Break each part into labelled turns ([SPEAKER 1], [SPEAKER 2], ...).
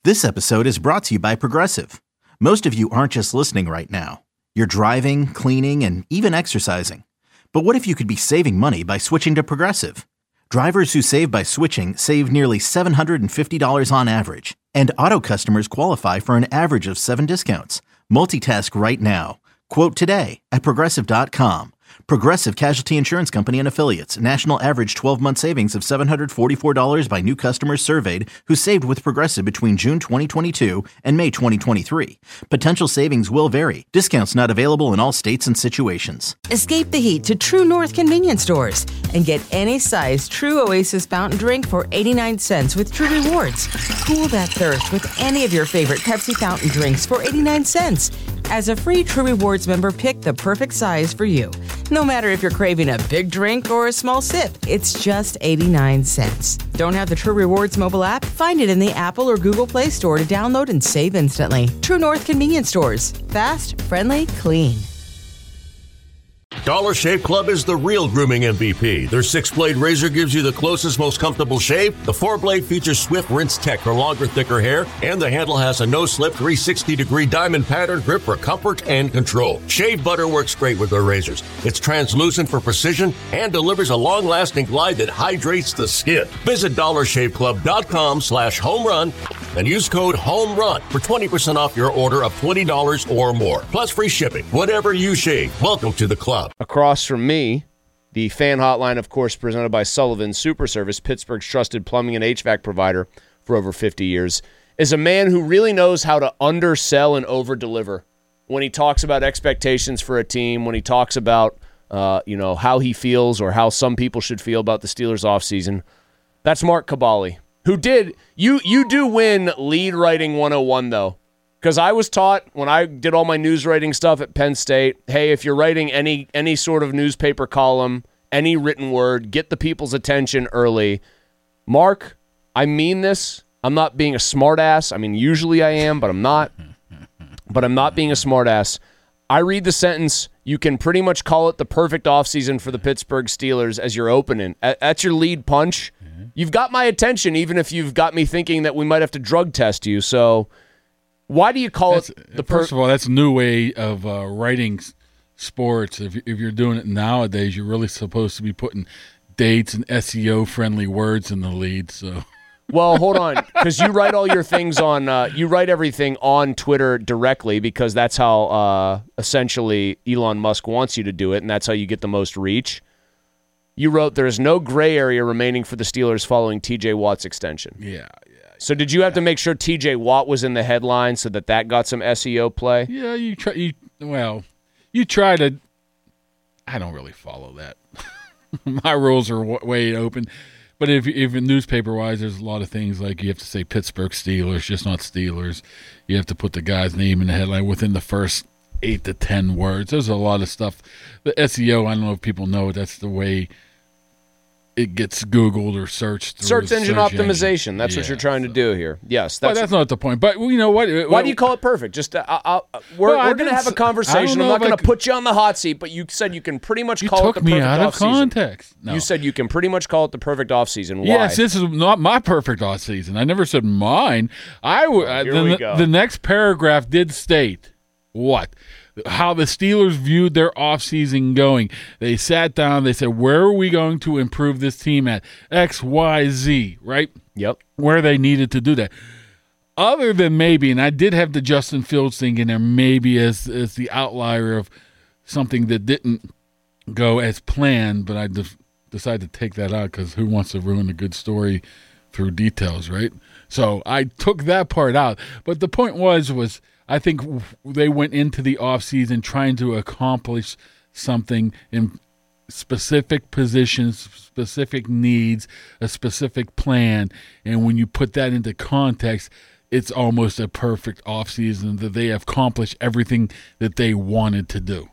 [SPEAKER 1] This episode is brought to you by Progressive. Most of you aren't just listening right now. You're driving, cleaning, and even exercising. But what if you could be saving money by switching to Progressive? Drivers who save by switching save nearly $750 on average. And auto customers qualify for an average of 7 discounts. Multitask right now. Quote today at Progressive.com. Progressive Casualty Insurance Company and Affiliates. National average 12-month savings of $744 by new customers surveyed who saved with Progressive between June 2022 and May 2023. Potential savings will vary. Discounts not available in all states and situations.
[SPEAKER 2] Escape the heat to True North convenience stores and get any size True Oasis fountain drink for 89 cents with True Rewards. Cool that thirst with any of your favorite Pepsi fountain drinks for 89 cents. As a free True Rewards member, pick the perfect size for you. No matter if you're craving a big drink or a small sip, it's just 89 cents. Don't have the True Rewards mobile app? Find it in the Apple or Google Play Store to download and save instantly. True North convenience stores. Fast, friendly, clean.
[SPEAKER 3] Dollar Shave Club is the real grooming MVP. Their 6-blade razor gives you the closest, most comfortable shave. The 4-blade features swift rinse tech for longer, thicker hair. And the handle has a no-slip 360-degree diamond pattern grip for comfort and control. Shave butter works great with their razors. It's translucent for precision and delivers a long-lasting glide that hydrates the skin. Visit DollarShaveClub.com/homerun and use code HOMERUN for 20% off your order of $20 or more. Plus free shipping. Whatever you shave, welcome to the club.
[SPEAKER 4] Across from me, the fan hotline, of course, presented by Sullivan Super Service, Pittsburgh's trusted plumbing and HVAC provider for over 50 years, is a man who really knows how to undersell and overdeliver when he talks about expectations for a team, when he talks about how he feels or how some people should feel about the Steelers offseason. That's Mark Kaboly, who did – you do win lead writing 101, though. Because I was taught when I did all my news writing stuff at Penn State, hey, if you're writing any sort of newspaper column, any written word, get the people's attention early. Mark, I mean this. I'm not being a smartass. I mean, usually I am, but I'm not. But I'm not being a smartass. I read the sentence, you can pretty much call it the perfect offseason for the Pittsburgh Steelers as your opening. That's your lead punch. You've got my attention, even if you've got me thinking that we might have to drug test you. So why do you call it the
[SPEAKER 5] First of all, that's a new way of writing sports. If you're doing it nowadays, you're really supposed to be putting dates and SEO-friendly words in the lead. So,
[SPEAKER 4] well, hold on, because you write all your things on you write everything on Twitter directly because that's how essentially Elon Musk wants you to do it, and that's how you get the most reach. You wrote, there is no gray area remaining for the Steelers following T.J. Watt's extension.
[SPEAKER 5] Yeah.
[SPEAKER 4] So did you have to make sure T.J. Watt was in the headline so that got some SEO play?
[SPEAKER 5] Yeah, you try to. I don't really follow that. My rules are way open. But if newspaper-wise, there's a lot of things like you have to say Pittsburgh Steelers, just not Steelers. You have to put the guy's name in the headline within the first 8 to 10 words. There's a lot of stuff. The SEO, I don't know if people know it, that's the way it gets Googled or searched.
[SPEAKER 4] Search engine optimization. That's what you're trying to do here. Yes.
[SPEAKER 5] That's not the point. But you know what?
[SPEAKER 4] Why do you call it perfect? Just we're going to have a conversation. I'm not going to put you on the hot seat, but you said you can pretty much call it the perfect offseason. You took me out of context. No. You said you can pretty much call it the perfect offseason. Why?
[SPEAKER 5] Yes, this is not my perfect offseason. I never said mine.
[SPEAKER 4] Here we go.
[SPEAKER 5] The next paragraph did state what? How the Steelers viewed their offseason going. They sat down. They said, where are we going to improve this team at? X, Y, Z, right?
[SPEAKER 4] Yep.
[SPEAKER 5] Where they needed to do that. Other than maybe, and I did have the Justin Fields thing in there maybe as the outlier of something that didn't go as planned, but I decided to take that out because who wants to ruin a good story through details, right? So I took that part out. But the point was I think they went into the offseason trying to accomplish something in specific positions, specific needs, a specific plan. And when you put that into context, it's almost a perfect offseason that they have accomplished everything that they wanted to do.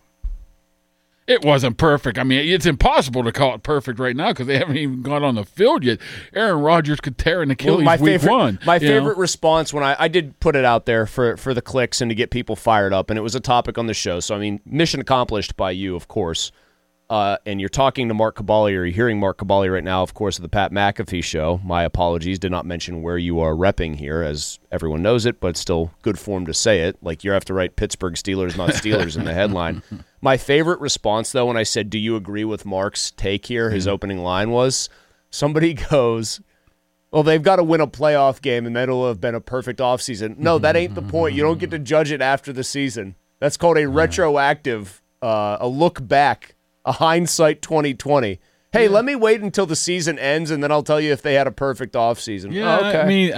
[SPEAKER 5] It wasn't perfect. I mean, it's impossible to call it perfect right now because they haven't even gone on the field yet. Aaron Rodgers could tear an Achilles week one.
[SPEAKER 4] My favorite response when I did put it out there for the clicks and to get people fired up, and it was a topic on the show. So, I mean, mission accomplished by you, of course. and you're talking to Mark Cabali, or you're hearing Mark Cabali right now, of course, of the Pat McAfee show. My apologies, did not mention where you are repping here, as everyone knows it, but it's still good form to say it. Like, you have to write Pittsburgh Steelers, not Steelers in the headline. My favorite response, though, when I said, do you agree with Mark's take here, his opening line was, somebody goes, well, they've got to win a playoff game, and that'll have been a perfect offseason. No, that ain't the point. You don't get to judge it after the season. That's called a retroactive, a look back, a hindsight 2020. Hey, let me wait until the season ends, and then I'll tell you if they had a perfect offseason.
[SPEAKER 5] Yeah,
[SPEAKER 4] okay.
[SPEAKER 5] I mean,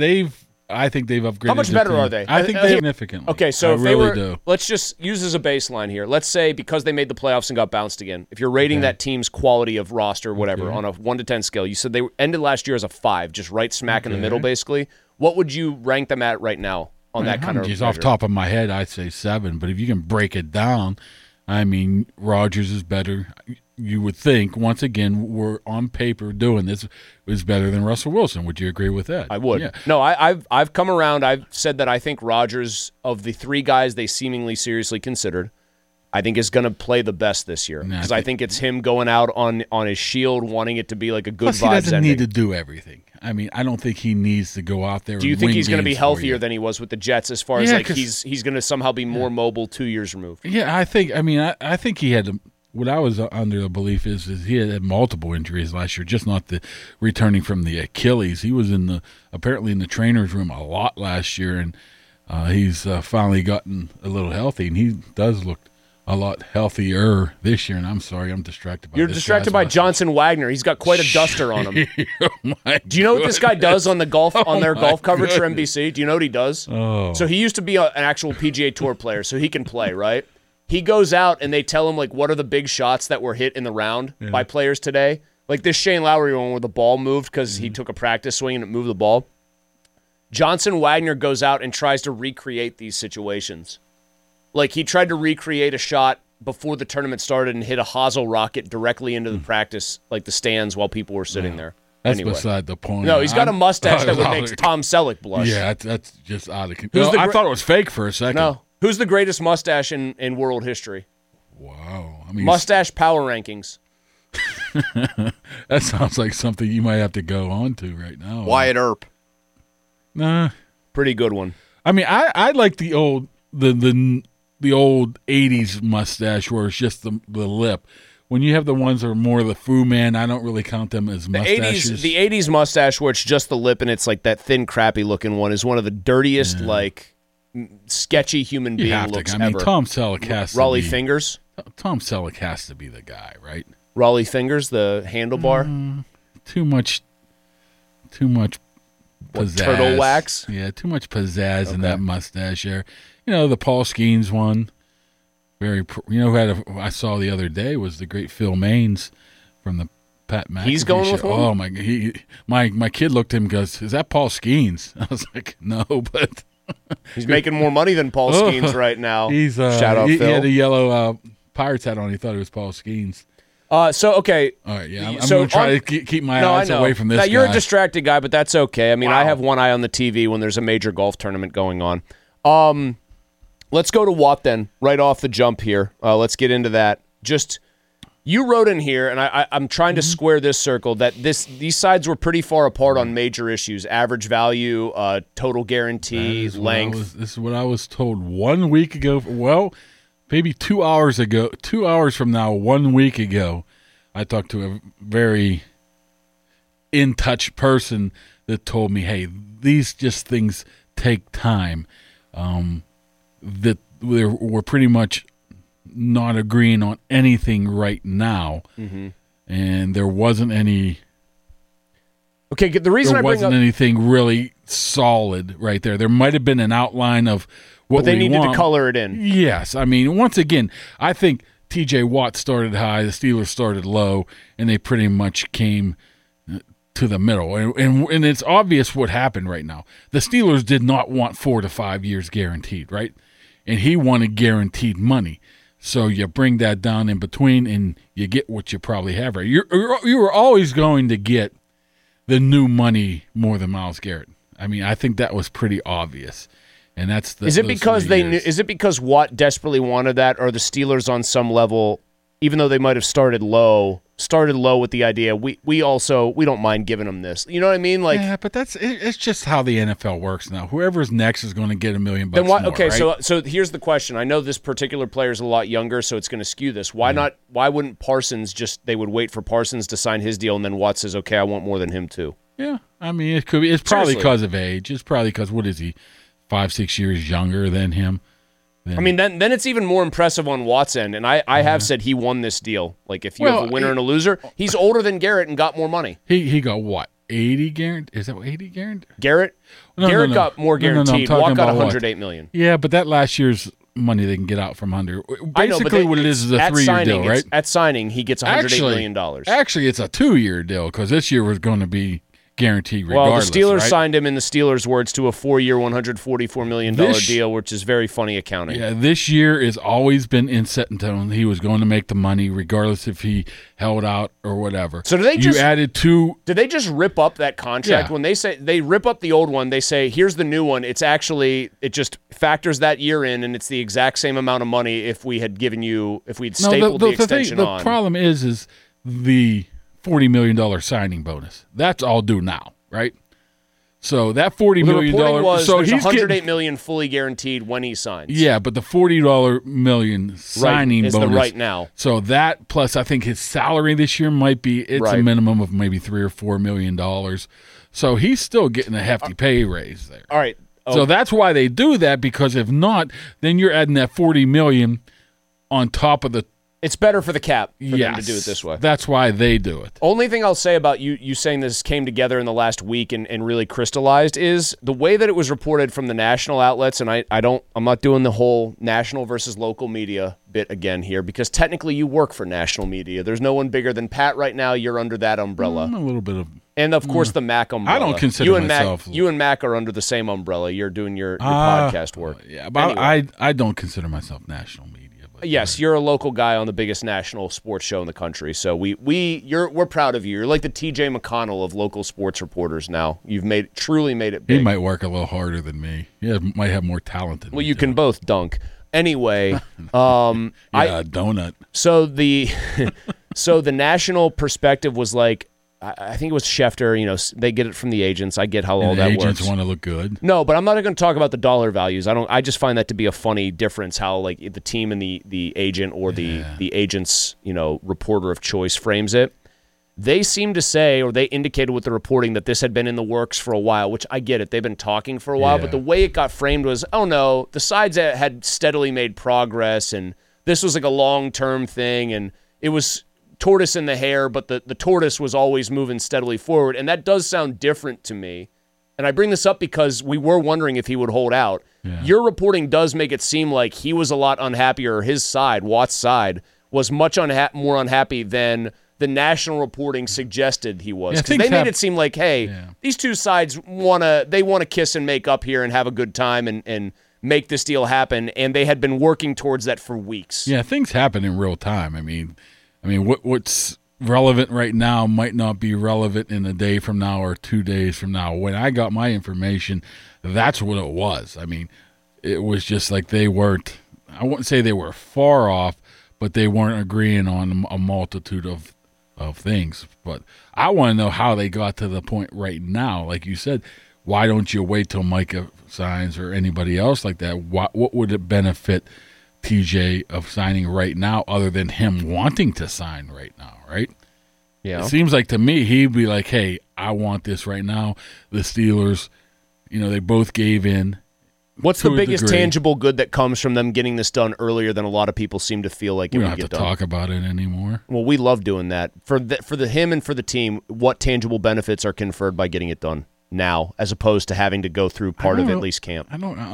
[SPEAKER 5] I think they've upgraded.
[SPEAKER 4] How much better are they?
[SPEAKER 5] I think significantly.
[SPEAKER 4] Okay, so if
[SPEAKER 5] really
[SPEAKER 4] they were,
[SPEAKER 5] do.
[SPEAKER 4] let's just use as a baseline here. Let's say because they made the playoffs and got bounced again, if you're rating that team's quality of roster, whatever, on a 1 to 10 scale, you said they ended last year as a 5, just right smack in the middle, basically. What would you rank them at right now on that kind of
[SPEAKER 5] Just
[SPEAKER 4] measure?
[SPEAKER 5] off the top of my head, I'd say 7. But if you can break it down, I mean, Rodgers is better. You would think, once again, we're on paper doing this, is better than Russell Wilson. Would you agree with that?
[SPEAKER 4] I would.
[SPEAKER 5] Yeah.
[SPEAKER 4] No, I've come around. I've said that I think Rodgers, of the 3 guys they seemingly seriously considered, I think is going to play the best this year. Because I think it's him going out on his shield, wanting it to be like a good
[SPEAKER 5] Plus,
[SPEAKER 4] vibes
[SPEAKER 5] he doesn't
[SPEAKER 4] ending.
[SPEAKER 5] need to do everything. I mean, I don't think he needs to go out there.
[SPEAKER 4] Do you
[SPEAKER 5] and
[SPEAKER 4] think
[SPEAKER 5] win
[SPEAKER 4] he's going to be
[SPEAKER 5] games for you.
[SPEAKER 4] healthier than he was with the Jets, as far as
[SPEAKER 5] Yeah,
[SPEAKER 4] like
[SPEAKER 5] 'cause-
[SPEAKER 4] he's going to somehow be more mobile 2 years removed?
[SPEAKER 5] Yeah, I think. I mean, I think he had. What I was under the belief is he had multiple injuries last year, just not the returning from the Achilles. He was apparently in the trainer's room a lot last year, and he's finally gotten a little healthy, and he does look a lot healthier this year. And I'm sorry, I'm distracted by
[SPEAKER 4] You're
[SPEAKER 5] this
[SPEAKER 4] distracted
[SPEAKER 5] guy's
[SPEAKER 4] by
[SPEAKER 5] watching.
[SPEAKER 4] Johnson Wagner. He's got quite a duster on him.
[SPEAKER 5] Oh, my
[SPEAKER 4] Do you know what this guy does on the golf on their
[SPEAKER 5] my
[SPEAKER 4] golf coverage for
[SPEAKER 5] goodness.
[SPEAKER 4] NBC? Do you know what he does?
[SPEAKER 5] Oh.
[SPEAKER 4] So he used to be an actual PGA Tour player, so he can play, right? He goes out and they tell him like what are the big shots that were hit in the round by players today. Like this Shane Lowry one where the ball moved because he took a practice swing and it moved the ball. Johnson Wagner goes out and tries to recreate these situations. Like he tried to recreate a shot before the tournament started and hit a hosel rocket directly into the practice, like the stands while people were sitting there.
[SPEAKER 5] That's
[SPEAKER 4] Anyway.
[SPEAKER 5] beside the point.
[SPEAKER 4] No, he's got a mustache that would
[SPEAKER 5] I'm-
[SPEAKER 4] make Tom Selleck blush.
[SPEAKER 5] Yeah, that's just out of
[SPEAKER 4] Who's
[SPEAKER 5] control.
[SPEAKER 4] the
[SPEAKER 5] I
[SPEAKER 4] gr-
[SPEAKER 5] thought it was fake for a second.
[SPEAKER 4] No. Who's the greatest mustache in world history?
[SPEAKER 5] Wow. I mean,
[SPEAKER 4] Mustache power rankings.
[SPEAKER 5] that sounds like something you might have to go on to right now.
[SPEAKER 6] Wyatt Earp.
[SPEAKER 5] Nah.
[SPEAKER 4] Pretty good one.
[SPEAKER 5] I mean, I like the old the old '80s mustache where it's just the lip. When you have the ones that are more the Fu Man, I don't really count them as mustaches.
[SPEAKER 4] The 80s mustache where it's just the lip and it's like that thin, crappy looking one is one of the dirtiest, like sketchy human
[SPEAKER 5] you
[SPEAKER 4] being
[SPEAKER 5] have
[SPEAKER 4] looks
[SPEAKER 5] to. I mean,
[SPEAKER 4] ever.
[SPEAKER 5] Tom Selleck has
[SPEAKER 4] Raleigh
[SPEAKER 5] to be.
[SPEAKER 4] Fingers.
[SPEAKER 5] Tom Selleck has to be the guy, right?
[SPEAKER 4] Raleigh Fingers, the handlebar.
[SPEAKER 5] Too much pizzazz.
[SPEAKER 4] Turtle wax?
[SPEAKER 5] Yeah, too much pizzazz in that mustache there. You know, the Paul Skeens one. Who had I saw the other day was the great Phil Maines from the Pat McAfee
[SPEAKER 4] He's going
[SPEAKER 5] show.
[SPEAKER 4] with one?
[SPEAKER 5] Oh my kid looked at him and goes, "Is that Paul Skeens?" I was like, "No, but
[SPEAKER 4] He's making more money than Paul Skeens right now.
[SPEAKER 5] he's
[SPEAKER 4] Shout out
[SPEAKER 5] he
[SPEAKER 4] Phil.
[SPEAKER 5] had a yellow Pirates hat on. He thought it was Paul Skeens."
[SPEAKER 4] Okay.
[SPEAKER 5] All right, yeah, I'm
[SPEAKER 4] So
[SPEAKER 5] going to try
[SPEAKER 4] on-
[SPEAKER 5] to keep my
[SPEAKER 4] No, I
[SPEAKER 5] eyes
[SPEAKER 4] know.
[SPEAKER 5] away from this
[SPEAKER 4] Now, you're
[SPEAKER 5] guy.
[SPEAKER 4] a distracted guy, but that's okay. I mean, I have one eye on the TV when there's a major golf tournament going on. Let's go to Watt then, right off the jump here. Let's get into that. Just, you wrote in here, and I'm trying to square this circle, that these sides were pretty far apart on major issues. Average value, total guarantee,
[SPEAKER 5] This is
[SPEAKER 4] length.
[SPEAKER 5] This is what I was told 1 week ago. Well, maybe 2 hours ago. 2 hours from now, 1 week ago, I talked to a very in-touch person that told me, hey, these just things take time. That we're pretty much not agreeing on anything right now. Mm-hmm. And there wasn't any...
[SPEAKER 4] Okay, the reason
[SPEAKER 5] There
[SPEAKER 4] I bring
[SPEAKER 5] wasn't
[SPEAKER 4] up...
[SPEAKER 5] anything really solid right there. There might have been an outline of what
[SPEAKER 4] But they
[SPEAKER 5] we
[SPEAKER 4] needed
[SPEAKER 5] want.
[SPEAKER 4] to color it in.
[SPEAKER 5] Yes. I mean, once again, I think T.J. Watt started high, the Steelers started low, and they pretty much came to the middle. And it's obvious what happened right now. The Steelers did not want 4 to 5 years guaranteed, right? And he wanted guaranteed money. So you bring that down in between, and you get what you probably have right. You were always going to get the new money more than Myles Garrett. I mean, I think that was pretty obvious. And that's the
[SPEAKER 4] Is it because Watt desperately wanted that, or the Steelers on some level even though they might have started low with the idea, we don't mind giving them this. You know what I mean? Like,
[SPEAKER 5] yeah, but it's just how the NFL works now. Whoever's next is going to get $1 million
[SPEAKER 4] then why,
[SPEAKER 5] more,
[SPEAKER 4] okay,
[SPEAKER 5] right?
[SPEAKER 4] so here's the question. I know this particular player is a lot younger, so it's going to skew this. Why not? Why wouldn't Parsons they would wait for Parsons to sign his deal, and then Watt says, okay, I want more than him too.
[SPEAKER 5] Yeah, I mean, it could be. It's probably
[SPEAKER 4] Seriously.
[SPEAKER 5] because of age. It's probably because, what is he, 5-6 years younger than him?
[SPEAKER 4] I mean, then it's even more impressive on Watt's end, and I have said he won this deal. Like, if you have a winner and a loser, he's older than Garrett and got more money.
[SPEAKER 5] He got what, 80 guaranteed? Is that what, 80 guaranteed?
[SPEAKER 4] Garrett
[SPEAKER 5] No.
[SPEAKER 4] got more
[SPEAKER 5] No, I'm
[SPEAKER 4] guaranteed.
[SPEAKER 5] talking
[SPEAKER 4] Watt got
[SPEAKER 5] about
[SPEAKER 4] $108 million.
[SPEAKER 5] Yeah, but that last year's money they can get out from under.
[SPEAKER 4] I know, but
[SPEAKER 5] Basically, what it is a 3-year deal, right?
[SPEAKER 4] At signing, he gets $108 million.
[SPEAKER 5] Actually, it's a 2-year deal because this year was going to be guaranteed regardless.
[SPEAKER 4] Well, the Steelers
[SPEAKER 5] right?
[SPEAKER 4] signed him, in the Steelers' words, to a 4-year, $144 million deal, which is very funny accounting.
[SPEAKER 5] Yeah, this year has always been in set in stone. He was going to make the money regardless if he held out or whatever.
[SPEAKER 4] So did they just rip up that contract?
[SPEAKER 5] Yeah.
[SPEAKER 4] When they say they rip up the old one, they say, here's the new one. It just factors that year in, and it's the exact same amount of money if we'd stapled the extension on.
[SPEAKER 5] The problem is the $40 million signing bonus. That's all due now, right? So that $40 million.
[SPEAKER 4] The reporting was
[SPEAKER 5] so
[SPEAKER 4] there's
[SPEAKER 5] he's
[SPEAKER 4] $108 million fully guaranteed when he signs.
[SPEAKER 5] Yeah, but the $40 million signing
[SPEAKER 4] is
[SPEAKER 5] bonus
[SPEAKER 4] the right now.
[SPEAKER 5] So that plus, I think his salary this year might be a minimum of maybe $3 or $4 million. So he's still getting a hefty pay raise there.
[SPEAKER 4] All right.
[SPEAKER 5] So that's why they do that, because if not, then you're adding that $40 million on top of the.
[SPEAKER 4] It's better for the cap for them to do it this way.
[SPEAKER 5] That's why they do it.
[SPEAKER 4] Only thing I'll say about you saying this came together in the last week and really crystallized is the way that it was reported from the national outlets, and I'm not doing the whole national versus local media bit again here, because technically you work for national media. There's no one bigger than Pat right now. You're under that umbrella.
[SPEAKER 5] A little bit of.
[SPEAKER 4] And, of course, the Mac umbrella.
[SPEAKER 5] I don't consider myself.
[SPEAKER 4] You and Mac are under the same umbrella. You're doing your podcast work.
[SPEAKER 5] Yeah, but anyway. I don't consider myself national media.
[SPEAKER 4] Yes, you're a local guy on the biggest national sports show in the country. So we're proud of you. You're like the TJ McConnell of local sports reporters now. You've truly made it big.
[SPEAKER 5] He might work a little harder than me. He might have more talent than me.
[SPEAKER 4] Well, you can both dunk. Anyway,
[SPEAKER 5] donut.
[SPEAKER 4] So the national perspective was like, I think it was Schefter. They get it from the agents. I get how all that works.
[SPEAKER 5] Agents want to look good.
[SPEAKER 4] No, but I'm not going to talk about the dollar values. I just find that to be a funny difference. How like the team and the agent or the agent's reporter of choice frames it. They seem to say, or they indicated with the reporting, that this had been in the works for a while. Which I get it. They've been talking for a while, but the way it got framed was, oh no, the sides had steadily made progress, and this was like a long-term thing, and it was tortoise in the hare, but the tortoise was always moving steadily forward. And that does sound different to me. And I bring this up because we were wondering if he would hold out. Yeah. Your reporting does make it seem like he was a lot unhappier. His side, Watt's side, was much more unhappy than the national reporting suggested he was. Because they made it seem like, hey, these two sides want to kiss and make up here and have a good time and make this deal happen. And they had been working towards that for weeks.
[SPEAKER 5] Yeah, things happen in real time. I mean, what's relevant right now might not be relevant in a day from now or 2 days from now. When I got my information, that's what it was. I mean, it was just like they weren't, I wouldn't say they were far off, but they weren't agreeing on a multitude of things. But I want to know how they got to the point right now. Like you said, why don't you wait till Micah signs or anybody else like that? What would it benefit TJ of signing right now other than him wanting to sign right now, right? Yeah. It seems like to me he'd be like, hey, I want this right now. The Steelers, they both gave in.
[SPEAKER 4] What's the biggest tangible good that comes from them getting this done earlier than a lot of people seem to feel like it would get done?
[SPEAKER 5] We don't have to talk about it anymore.
[SPEAKER 4] Well, we love doing that. For him and for the team, what tangible benefits are conferred by getting it done now as opposed to having to go through part of at least camp?
[SPEAKER 5] I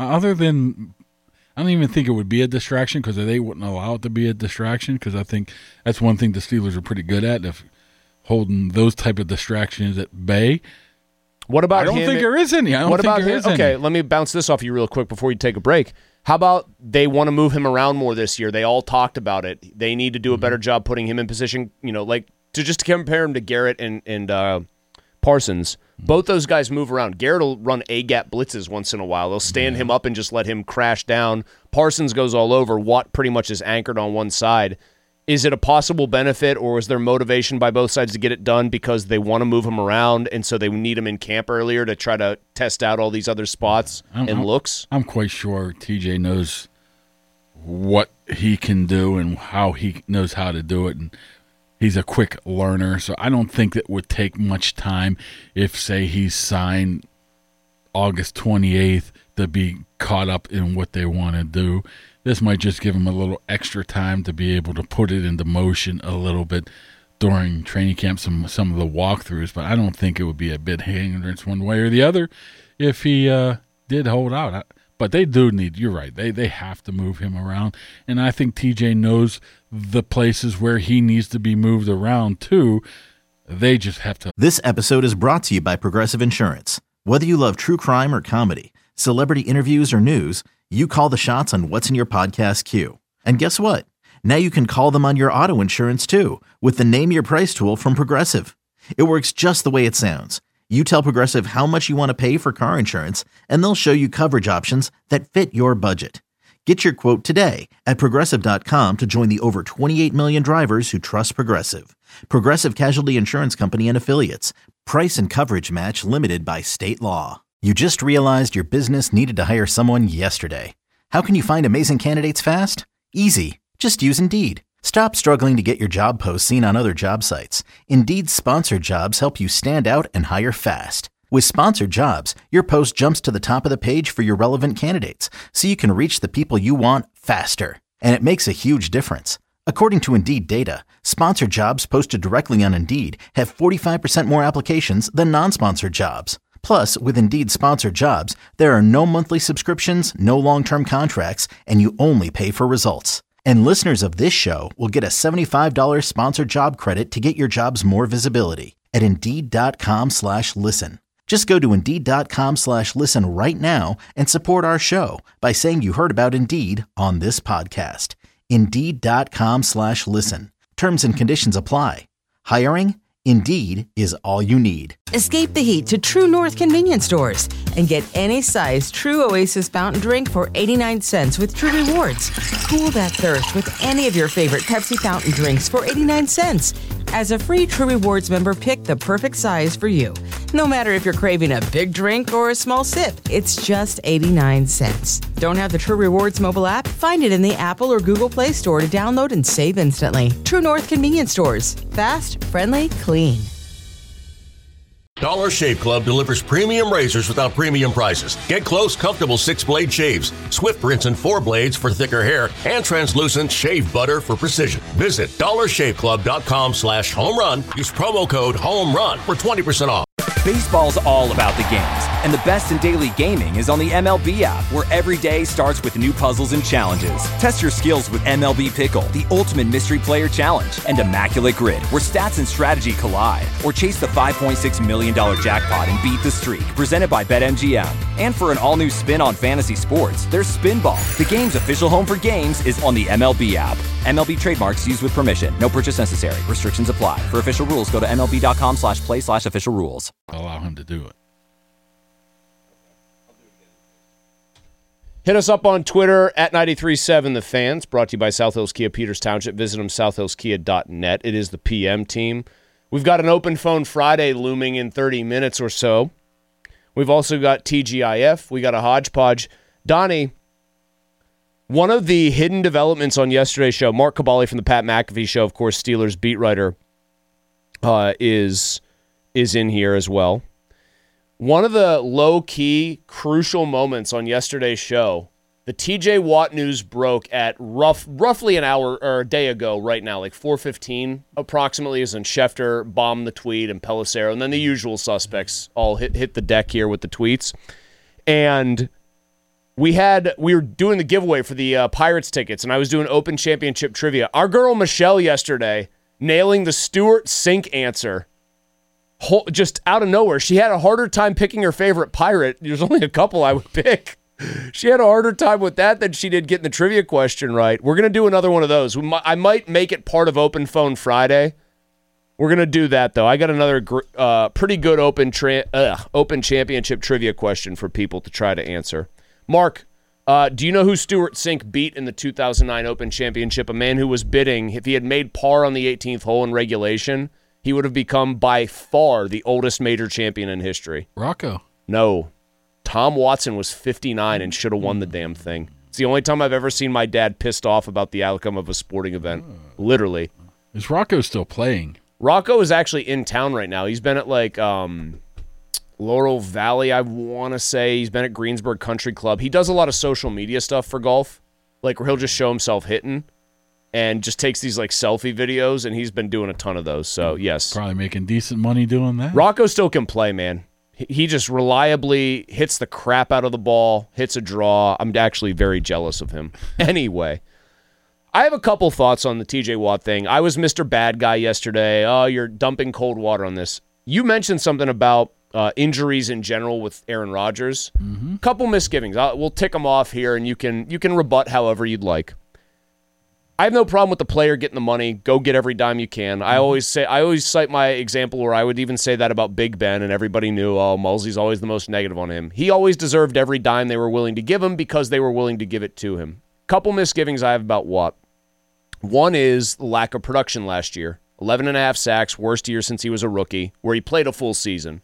[SPEAKER 5] don't even think it would be a distraction because they wouldn't allow it to be a distraction because I think that's one thing the Steelers are pretty good at, if holding those type of distractions at bay.
[SPEAKER 4] What about
[SPEAKER 5] I don't think there is any.
[SPEAKER 4] Okay, let me bounce this off you real quick before you take a break. How about they want to move him around more this year? They all talked about it. They need to do a better job putting him in position, to compare him to Garrett and Parsons. Both those guys move around. Garrett will run A-gap blitzes once in a while. They'll stand him up and just let him crash down. Parsons goes all over. Watt pretty much is anchored on one side. Is it a possible benefit, or is there motivation by both sides to get it done because they want to move him around, and so they need him in camp earlier to try to test out all these other spots and looks?
[SPEAKER 5] I'm quite sure TJ knows what he can do and how he knows how to do it, and he's a quick learner, so I don't think it would take much time if, say, he's signed August 28th to be caught up in what they want to do. This might just give him a little extra time to be able to put it into motion a little bit during training camp, some of the walkthroughs, but I don't think it would be a bit hindrance one way or the other if he did hold out. But they do need, you're right, they have to move him around, and I think TJ knows the places where he needs to be moved around too. They just have to.
[SPEAKER 1] This episode is brought to you by Progressive Insurance. Whether you love true crime or comedy, celebrity interviews or news, you call the shots on what's in your podcast queue. And guess what? Now you can call them on your auto insurance too with the Name Your Price tool from Progressive. It works just the way it sounds. You tell Progressive how much you want to pay for car insurance, and they'll show you coverage options that fit your budget. Get your quote today at Progressive.com to join the over 28 million drivers who trust Progressive. Progressive Casualty Insurance Company and Affiliates. Price and coverage match limited by state law. You just realized your business needed to hire someone yesterday. How can you find amazing candidates fast? Easy. Just use Indeed. Stop struggling to get your job posts seen on other job sites. Indeed's sponsored jobs help you stand out and hire fast. With sponsored jobs, your post jumps to the top of the page for your relevant candidates, so you can reach the people you want faster. And it makes a huge difference. According to Indeed data, sponsored jobs posted directly on Indeed have 45% more applications than non-sponsored jobs. Plus, with Indeed sponsored jobs, there are no monthly subscriptions, no long-term contracts, and you only pay for results. And listeners of this show will get a $75 sponsored job credit to get your jobs more visibility at Indeed.com/listen. Just go to Indeed.com/listen right now and support our show by saying you heard about Indeed on this podcast. Indeed.com/listen. Terms and conditions apply. Hiring? Indeed is all you need.
[SPEAKER 2] Escape the heat to True North convenience stores and get any size True Oasis fountain drink for 89 cents with True Rewards. Cool that thirst with any of your favorite Pepsi fountain drinks for 89 cents. As a free True Rewards member, pick the perfect size for you. No matter if you're craving a big drink or a small sip, it's just 89 cents. Don't have the True Rewards mobile app? Find it in the Apple or Google Play Store to download and save instantly. True North convenience stores. Fast, friendly, clean.
[SPEAKER 3] Dollar Shave Club delivers premium razors without premium prices. Get close, comfortable 6-blade shaves, swift rinse and 4 blades for thicker hair, and translucent shave butter for precision. Visit dollarshaveclub.com/home run. Use promo code HOMERUN for 20% off.
[SPEAKER 6] Baseball's all about the games, and the best in daily gaming is on the MLB app, where every day starts with new puzzles and challenges. Test your skills with MLB Pickle, the ultimate mystery player challenge, and Immaculate Grid, where stats and strategy collide. Or chase the $5.6 million jackpot and beat the streak, presented by BetMGM. And for an all-new spin on fantasy sports, there's Spinball. The game's official home for games is on the MLB app. MLB trademarks used with permission. No purchase necessary. Restrictions apply. For official rules, go to MLB.com/play/official rules.
[SPEAKER 5] Allow him to do it.
[SPEAKER 4] Hit us up on Twitter at 93.7 The Fans, brought to you by South Hills Kia Peters Township. Visit them, southhillskia.net. It is the PM team. We've got an open phone Friday looming in 30 minutes or so. We've also got TGIF. We got a hodgepodge. Donnie, one of the hidden developments on yesterday's show, Mark Cabali from the Pat McAfee Show, of course, Steelers beat writer, is in here as well. One of the low-key, crucial moments on yesterday's show, the TJ Watt news broke at roughly an hour or a day ago right now, like 4:15 approximately, as in Schefter bombed the tweet and Pelissero, and then the usual suspects all hit the deck here with the tweets. And we were doing the giveaway for the Pirates tickets, and I was doing Open Championship trivia. Our girl Michelle yesterday nailing the Stuart Sink answer. Just out of nowhere. She had a harder time picking her favorite pirate. There's only a couple I would pick. She had a harder time with that than she did getting the trivia question right. We're going to do another one of those. I might make it part of Open Phone Friday. We're going to do that, though. I got another pretty good Open Championship trivia question for people to try to answer. Mark, Do you know who Stuart Sink beat in the 2009 Open Championship? A man who was bidding, if he had made par on the 18th hole in regulation, he would have become by far the oldest major champion in history.
[SPEAKER 5] Rocco.
[SPEAKER 4] No. Tom Watson was 59 and should have won the damn thing. It's the only time I've ever seen my dad pissed off about the outcome of a sporting event. Literally.
[SPEAKER 5] Is Rocco still playing?
[SPEAKER 4] Rocco is actually in town right now. He's been at Laurel Valley, I want to say. He's been at Greensburg Country Club. He does a lot of social media stuff for golf, where he'll just show himself hitting and just takes these selfie videos, and he's been doing a ton of those. So, yes.
[SPEAKER 5] Probably making decent money doing that.
[SPEAKER 4] Rocco still can play, man. He just reliably hits the crap out of the ball, hits a draw. I'm actually very jealous of him. Anyway, I have a couple thoughts on the TJ Watt thing. I was Mr. Bad Guy yesterday. Oh, you're dumping cold water on this. You mentioned something about injuries in general with Aaron Rodgers. Mm-hmm. Couple misgivings. We'll tick them off here, and you can rebut however you'd like. I have no problem with the player getting the money. Go get every dime you can. I always cite my example where I would even say that about Big Ben, and everybody knew, Mulsey's always the most negative on him. He always deserved every dime they were willing to give him because they were willing to give it to him. Couple misgivings I have about Watt. One is the lack of production last year. 11.5 sacks, worst year since he was a rookie, where he played a full season.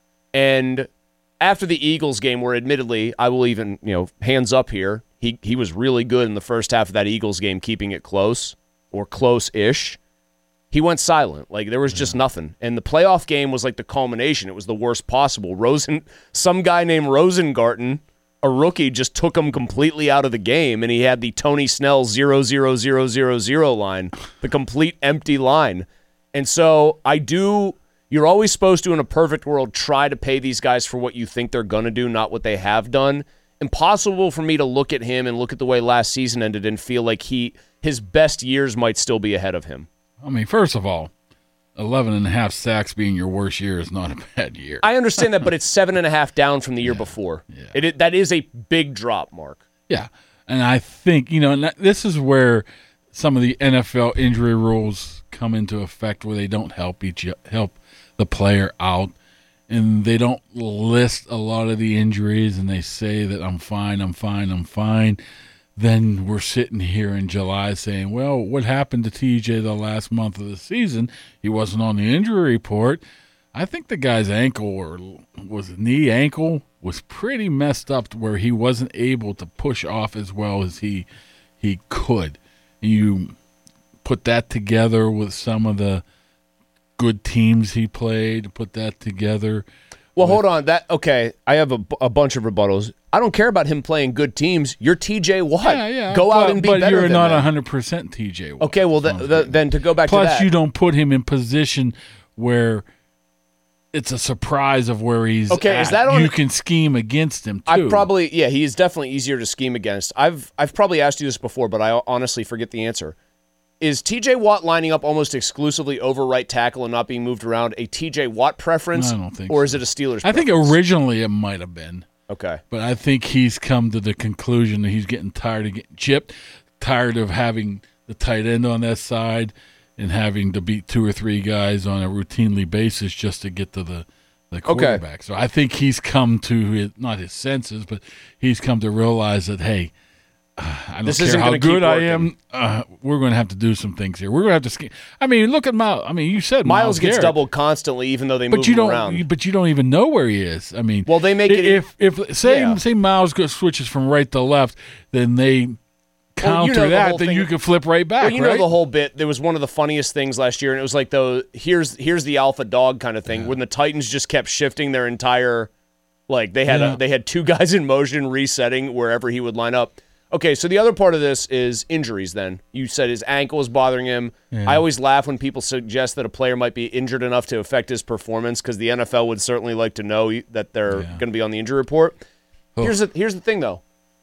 [SPEAKER 4] And after the Eagles game, where admittedly, I will even, hands up here, he was really good in the first half of that Eagles game, keeping it close or close-ish. He went silent. There was just nothing. And the playoff game was the culmination. It was the worst possible. Some guy named Rosengarten, a rookie, just took him completely out of the game, and he had the Tony Snell 0-0-0-0-0 line, the complete empty line. And so you're always supposed to, in a perfect world, try to pay these guys for what you think they're going to do, not what they have done. Impossible for me to look at him and look at the way last season ended and feel like his best years might still be ahead of him.
[SPEAKER 5] I mean, first of all, 11.5 sacks being your worst year is not a bad year.
[SPEAKER 4] I understand that, but it's 7.5 down from the year before.
[SPEAKER 5] Yeah.
[SPEAKER 4] That is a big drop, Mark.
[SPEAKER 5] Yeah, and I think, this is where some of the NFL injury rules come into effect, where they don't help the player out, and they don't list a lot of the injuries, and they say that I'm fine. Then we're sitting here in July saying, well, what happened to TJ the last month of the season? He wasn't on the injury report. I think the guy's ankle was pretty messed up to where he wasn't able to push off as well as he could. And you put that together with some of the good teams he played, put that together.
[SPEAKER 4] Well, hold on. I have a bunch of rebuttals. I don't care about him playing good teams. You're TJ Watt.
[SPEAKER 5] Yeah.
[SPEAKER 4] Go out and be better
[SPEAKER 5] But you're
[SPEAKER 4] than
[SPEAKER 5] not
[SPEAKER 4] that.
[SPEAKER 5] 100% TJ Watt.
[SPEAKER 4] Okay, well, then to go back to that.
[SPEAKER 5] Plus, you don't put him in position where it's a surprise of where he's at.
[SPEAKER 4] Is that on?
[SPEAKER 5] You can scheme against him, too.
[SPEAKER 4] He is definitely easier to scheme against. I've probably asked you this before, but I honestly forget the answer. Is TJ Watt lining up almost exclusively over right tackle and not being moved around a TJ Watt preference?
[SPEAKER 5] I don't think
[SPEAKER 4] Or
[SPEAKER 5] so.
[SPEAKER 4] is it a Steelers
[SPEAKER 5] I think
[SPEAKER 4] preference?
[SPEAKER 5] originally it might have been.
[SPEAKER 4] Okay.
[SPEAKER 5] But I think he's come to the conclusion that he's getting tired of getting chipped, tired of having the tight end on that side and having to beat 2 or 3 guys on a routinely basis just to get to the quarterback. Okay. So I think he's come to not his senses, but he's come to realize that, hey, I don't care how good I am. We're going to have to do some things here. We're going to have to scheme. I mean, look at Miles. I mean, you said
[SPEAKER 4] Miles gets
[SPEAKER 5] Garrett.
[SPEAKER 4] doubled constantly, even though they move him around.
[SPEAKER 5] But you don't even know where he is. I mean,
[SPEAKER 4] well, they make it.
[SPEAKER 5] Say Miles switches from right to left, then they counter that. Then you can flip right back.
[SPEAKER 4] Well, you know the whole bit. There was one of the funniest things last year, and it was like here's the alpha dog kind of thing, when the Titans just kept shifting their entire, they had 2 guys in motion resetting wherever he would line up. Okay, so the other part of this is injuries then. You said his ankle is bothering him. Yeah. I always laugh when people suggest that a player might be injured enough to affect his performance because the NFL would certainly like to know that they're going to be on the injury report. Oh. Here's the thing, though.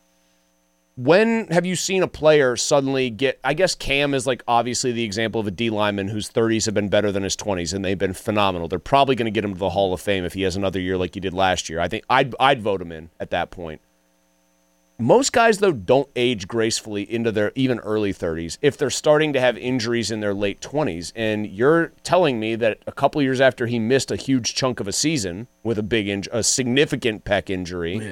[SPEAKER 4] When have you seen a player suddenly get – I guess Cam is obviously the example of a D lineman whose 30s have been better than his 20s, and they've been phenomenal. They're probably going to get him to the Hall of Fame if he has another year like he did last year. I think I'd vote him in at that point. Most guys, though, don't age gracefully into their even early 30s if they're starting to have injuries in their late 20s. And you're telling me that a couple years after he missed a huge chunk of a season with a significant pec injury,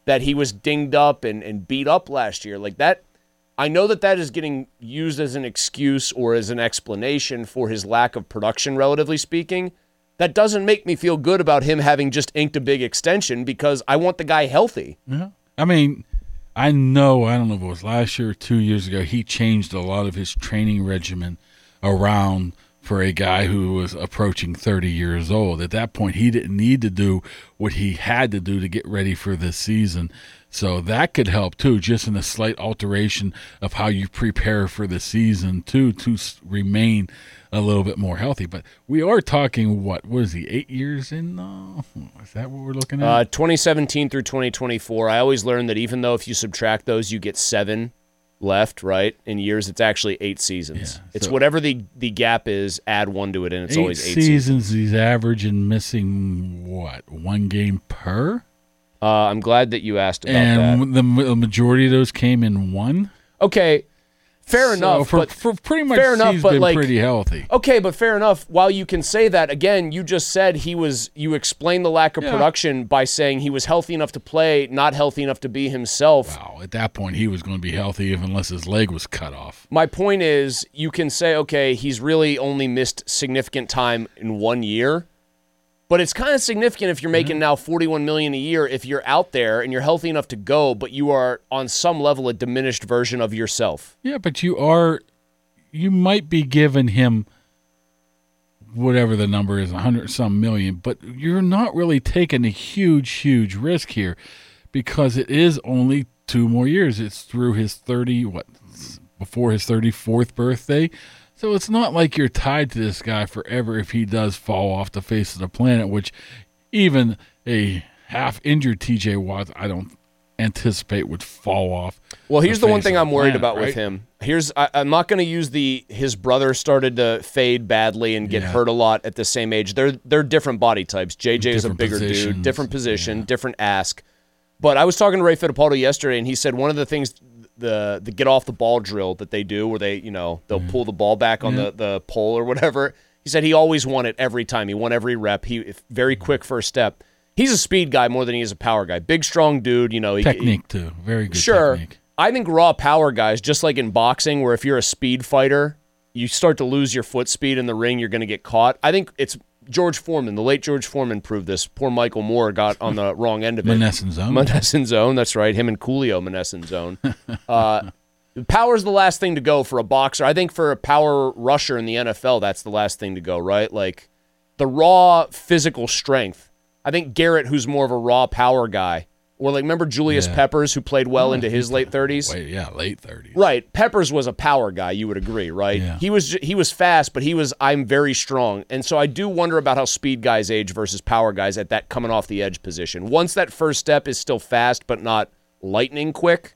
[SPEAKER 4] that he was dinged up and beat up last year. Like that, I know that is getting used as an excuse or as an explanation for his lack of production, relatively speaking. That doesn't make me feel good about him having just inked a big extension because I want the guy healthy.
[SPEAKER 5] Yeah. I mean, I don't know if it was last year or 2 years ago, he changed a lot of his training regimen around for a guy who was approaching 30 years old. At that point, he didn't need to do what he had to do to get ready for this season. So that could help, too, just in a slight alteration of how you prepare for the season, too, to remain a little bit more healthy. But we are talking, what is he, 8 years in now? Is that what we're looking at?
[SPEAKER 4] 2017 through 2024. I always learned that even though if you subtract those, you get 7 left, right? In years, it's actually 8 seasons. Yeah, it's whatever the gap is, add 1 to it, and it's always 8 seasons.
[SPEAKER 5] He's averaging missing, 1 game per?
[SPEAKER 4] I'm glad that you asked about
[SPEAKER 5] and
[SPEAKER 4] that.
[SPEAKER 5] And the majority of those came in 1?
[SPEAKER 4] Okay, fair enough.
[SPEAKER 5] For pretty much, he's been pretty healthy.
[SPEAKER 4] Okay, but fair enough. While you can say that, again, you just said you explained the lack of production by saying he was healthy enough to play, not healthy enough to be himself.
[SPEAKER 5] Wow, at that point, he was going to be healthy unless his leg was cut off.
[SPEAKER 4] My point is, you can say, okay, he's really only missed significant time in 1 year. But it's kind of significant if you're making now $41 million a year if you're out there and you're healthy enough to go, but you are on some level a diminished version of yourself.
[SPEAKER 5] Yeah, but you might be giving him whatever the number is, 100-some million, but you're not really taking a huge risk here because it is only 2 more years. It's through his before his 34th birthday. So it's not like you're tied to this guy forever if he does fall off the face of the planet, which even a half-injured TJ Watt, I don't anticipate would fall off.
[SPEAKER 4] Well, here's the one thing I'm worried about with him. I'm not going to use his brother started to fade badly and get hurt a lot at the same age. They're different body types. JJ is a bigger dude, different position, different ask. But I was talking to Ray Fittipaldo yesterday, and he said one of the things – the get off the ball drill that they do where they, they'll pull the ball back on the pole or whatever. He said he always won it every time. He won every rep. Very quick first step. He's a speed guy more than he is a power guy. Big, strong dude.
[SPEAKER 5] Technique, too. Very good technique.
[SPEAKER 4] I think raw power guys, just like in boxing, where if you're a speed fighter, you start to lose your foot speed in the ring, you're going to get caught. I think it's George Foreman, the late George Foreman proved this. Poor Michael Moore got on the wrong end of it. Monessen zone, that's right. Him and Coolio, Monessen zone. Power's the last thing to go for a boxer. I think for a power rusher in the NFL, that's the last thing to go, right? Like the raw physical strength. I think Garrett, who's more of a raw power guy, or like remember Julius Peppers, who played well into his late 30s?
[SPEAKER 5] Late 30s.
[SPEAKER 4] Right. Peppers was a power guy, you would agree, right? Yeah. He was fast, but I'm very strong. And so I do wonder about how speed guys age versus power guys at that coming off the edge position. Once that first step is still fast but not lightning quick,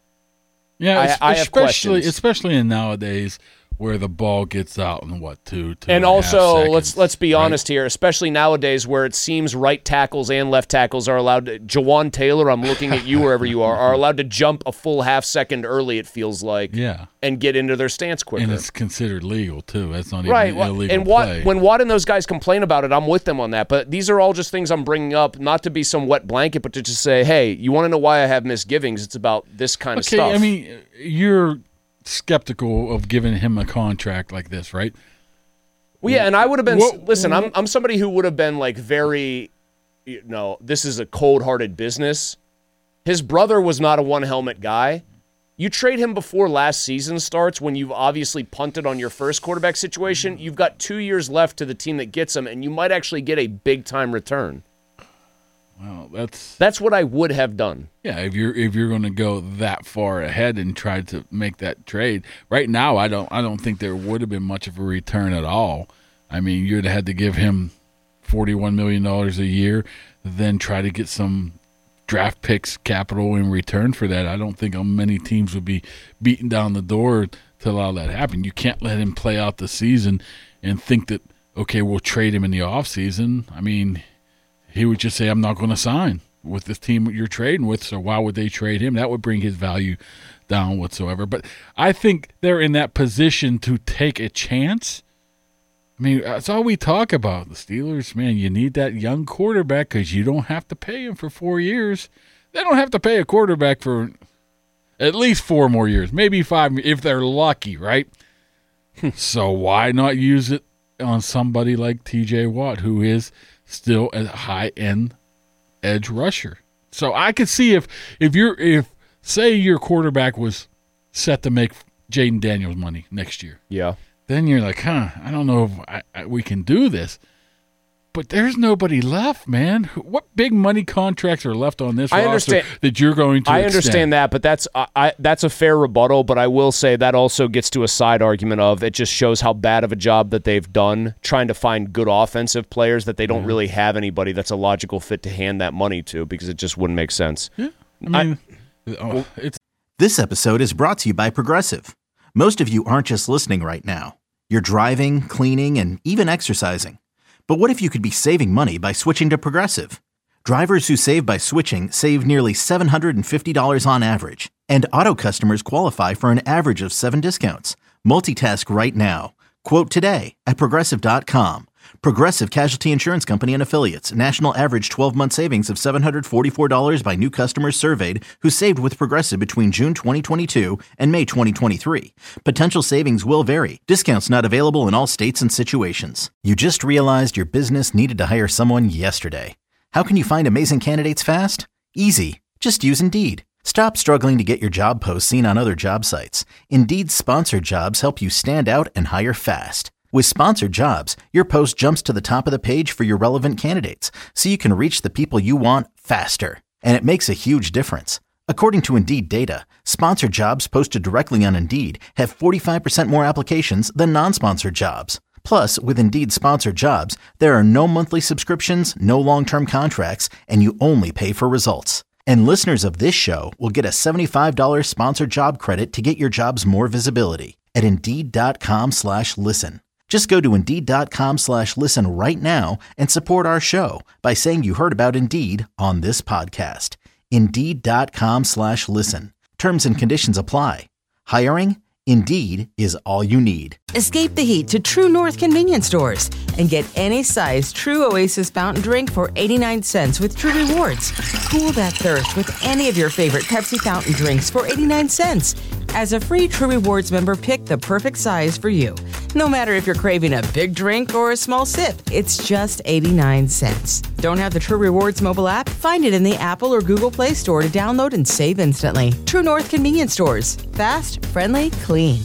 [SPEAKER 4] I have questions.
[SPEAKER 5] Especially in nowadays where the ball gets out in two
[SPEAKER 4] and also let's be honest here, especially nowadays where it seems right tackles and left tackles are allowed to, Jawan Taylor, I'm looking at you wherever you are allowed to jump a full half second early, it feels like, and get into their stance quicker.
[SPEAKER 5] And it's considered legal too. That's not even illegal
[SPEAKER 4] and
[SPEAKER 5] play.
[SPEAKER 4] When Watt and those guys complain about it, I'm with them on that. But these are all just things I'm bringing up, not to be some wet blanket, but to just say, hey, you want to know why I have misgivings? It's about this kind of stuff.
[SPEAKER 5] I mean, you're skeptical of giving him a contract like this, right?
[SPEAKER 4] Well, yeah, and I would have been. Listen, I'm somebody who would have been like very, this is a cold-hearted business. His brother was not a one-helmet guy. You trade him before last season starts when you've obviously punted on your first quarterback situation. You've got 2 years left to the team that gets him, and you might actually get a big-time return.
[SPEAKER 5] Well,
[SPEAKER 4] that's what I would have done.
[SPEAKER 5] Yeah, if you're going to go that far ahead and try to make that trade, right now I don't think there would have been much of a return at all. I mean, you'd have had to give him $41 million a year, then try to get some draft picks capital in return for that. I don't think many teams would be beating down the door to allow that to happen. You can't let him play out the season and think that, okay, we'll trade him in the offseason. I mean, he would just say, I'm not going to sign with this team you're trading with, so why would they trade him? That would bring his value down whatsoever. But I think they're in that position to take a chance. I mean, that's all we talk about. The Steelers, man, you need that young quarterback because you don't have to pay him for 4 years. They don't have to pay a quarterback for at least 4 more years, maybe 5 if they're lucky, right? So why not use it on somebody like T.J. Watt, who is still a high-end edge rusher? So I could see if say your quarterback was set to make Jaden Daniels money next year.
[SPEAKER 4] Yeah.
[SPEAKER 5] Then you're like, I don't know if we can do this. But there's nobody left, man. What big money contracts are left on this roster that you're going to
[SPEAKER 4] I
[SPEAKER 5] extend?
[SPEAKER 4] understand that, but that's a fair rebuttal, but I will say that also gets to a side argument of it just shows how bad of a job that they've done trying to find good offensive players that they don't really have anybody that's a logical fit to hand that money to because it just wouldn't make sense.
[SPEAKER 5] Yeah. I mean,
[SPEAKER 1] This episode is brought to you by Progressive. Most of you aren't just listening right now. You're driving, cleaning, and even exercising. But what if you could be saving money by switching to Progressive? Drivers who save by switching save nearly $750 on average, and auto customers qualify for an average of 7 discounts. Multitask right now. Quote today at Progressive.com. Progressive Casualty Insurance Company and Affiliates. National average 12-month savings of $744 by new customers surveyed who saved with Progressive between June 2022 and May 2023. Potential savings will vary. Discounts not available in all states and situations. You just realized your business needed to hire someone yesterday. How can you find amazing candidates fast? Easy. Just use Indeed. Stop struggling to get your job posts seen on other job sites. Indeed's sponsored jobs help you stand out and hire fast. With sponsored jobs, your post jumps to the top of the page for your relevant candidates, so you can reach the people you want faster. And it makes a huge difference. According to Indeed data, sponsored jobs posted directly on Indeed have 45% more applications than non-sponsored jobs. Plus, with Indeed sponsored jobs, there are no monthly subscriptions, no long-term contracts, and you only pay for results. And listeners of this show will get a $75 sponsored job credit to get your jobs more visibility at Indeed.com/listen. Just go to Indeed.com/listen right now and support our show by saying you heard about Indeed on this podcast. Indeed.com/listen. Terms and conditions apply. Hiring? Indeed is all you need.
[SPEAKER 2] Escape the heat to True North convenience stores and get any size True Oasis fountain drink for 89 cents with True Rewards. Cool that thirst with any of your favorite Pepsi fountain drinks for 89 cents. As a free True Rewards member, pick the perfect size for you. No matter if you're craving a big drink or a small sip, it's just 89 cents. Don't have the True Rewards mobile app? Find it in the Apple or Google Play Store to download and save instantly. True North convenience stores. Fast, friendly, clean.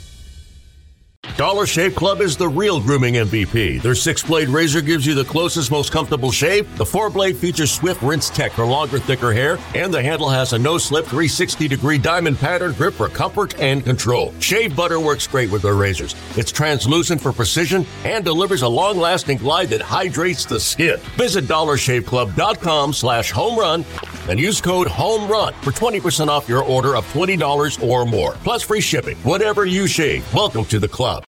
[SPEAKER 3] Dollar Shave Club is the real grooming MVP. Their 6-blade razor gives you the closest, most comfortable shave. The 4-blade features Swift Rinse Tech for longer, thicker hair, and the handle has a no-slip 360-degree diamond pattern grip for comfort and control. Shave butter works great with their razors. It's translucent for precision and delivers a long-lasting glide that hydrates the skin. Visit DollarShaveClub.com/homerun and use code HOMERUN for 20% off your order of $20 or more. Plus free shipping. Whatever you shave, welcome to the club.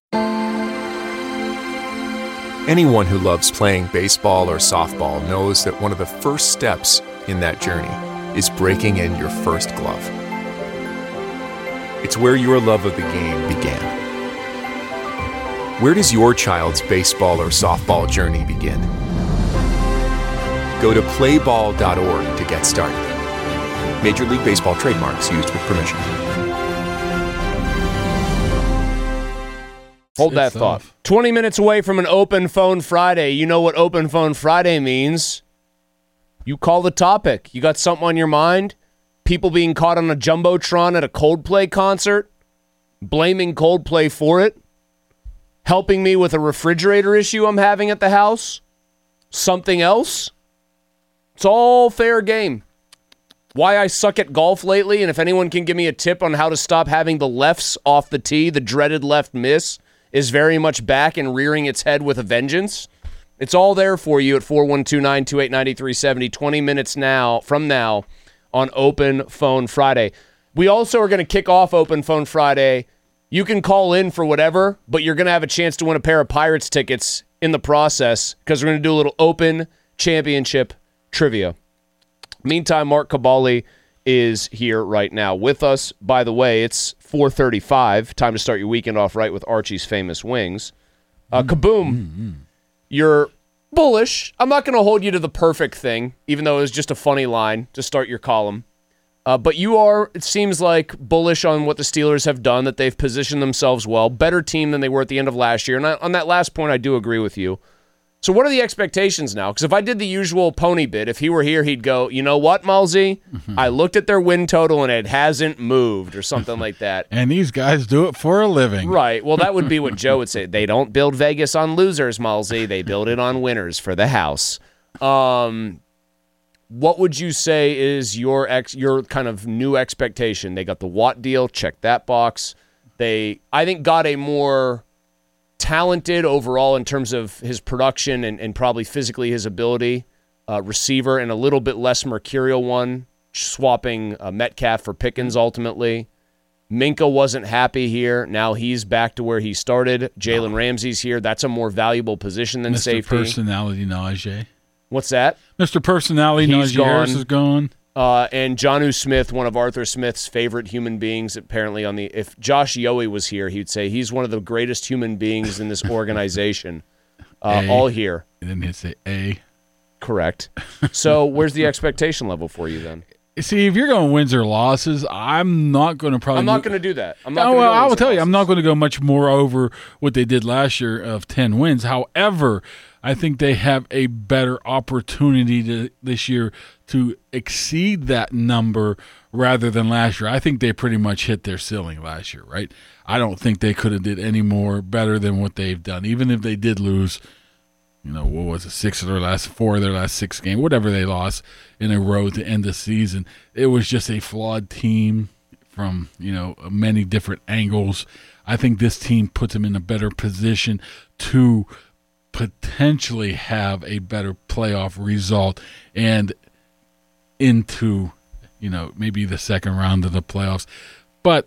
[SPEAKER 7] Anyone who loves playing baseball or softball knows that one of the first steps in that journey is breaking in your first glove. It's where your love of the game began. Where does your child's baseball or softball journey begin? Go to playball.org to get started. Major League Baseball trademarks used with permission.
[SPEAKER 4] Hold that thought. 20 minutes away from an Open Phone Friday. You know what Open Phone Friday means. You call the topic. You got something on your mind? People being caught on a Jumbotron at a Coldplay concert? Blaming Coldplay for it? Helping me with a refrigerator issue I'm having at the house? Something else? It's all fair game. Why I suck at golf lately, and if anyone can give me a tip on how to stop having the lefts off the tee, the dreaded left miss is very much back and rearing its head with a vengeance. It's all there for you at 412-928-9370, 20 minutes from now on Open Phone Friday. We also are going to kick off Open Phone Friday. You can call in for whatever, but you're going to have a chance to win a pair of Pirates tickets in the process because we're going to do a little Open Championship trivia. Meantime, Mark Cabali is here right now with us. By the way, it's 4:35. Time to start your weekend off right with Archie's Famous Wings. Kaboom, your Bullish. I'm not going to hold you to the perfect thing, even though it was just a funny line to start your column. But you are, it seems like, bullish on what the Steelers have done, that they've positioned themselves well. Better team than they were at the end of last year. And on that last point, I do agree with you. So what are the expectations now? Because if I did the usual pony bit, if he were here, he'd go, you know what, Malzy? I looked at their win total, and it hasn't moved, or something like that.
[SPEAKER 5] And these guys do it for a living.
[SPEAKER 4] Right. Well, that would be what Joe would say. They don't build Vegas on losers, Malzy. They build it on winners for the house. What would you say is your kind of new expectation? They got the Watt deal, check that box. They, I think, got a more talented overall in terms of his production and probably physically his ability receiver, and a little bit less mercurial one, swapping Metcalf for Pickens ultimately. Minka wasn't happy here. Now he's back to where he started. Jalen Ramsey's here. That's a more valuable position than
[SPEAKER 5] Mr.
[SPEAKER 4] safety.
[SPEAKER 5] Personality Najee.
[SPEAKER 4] What's that?
[SPEAKER 5] Mr. Personality
[SPEAKER 4] He's
[SPEAKER 5] Najee Harris is gone.
[SPEAKER 4] And Jonnu Smith, one of Arthur Smith's favorite human beings, apparently if Josh Yohe was here, he'd say he's one of the greatest human beings in this organization. All here.
[SPEAKER 5] And then he'd say A.
[SPEAKER 4] Correct. So where's the expectation level for you then?
[SPEAKER 5] See, if you're going wins or losses, I'm not going to probably.
[SPEAKER 4] I'm not going to do that.
[SPEAKER 5] I will tell you, I'm not going to go much more over what they did last year of 10 wins. However, I think they have a better opportunity this year to exceed that number rather than last year. I think they pretty much hit their ceiling last year, right? I don't think they could have did any more better than what they've done, even if they did lose. What was it, 4 of their last 6 games, whatever they lost in a row to end the season. It was just a flawed team from, many different angles. I think this team puts them in a better position to potentially have a better playoff result and into, maybe the second round of the playoffs. But,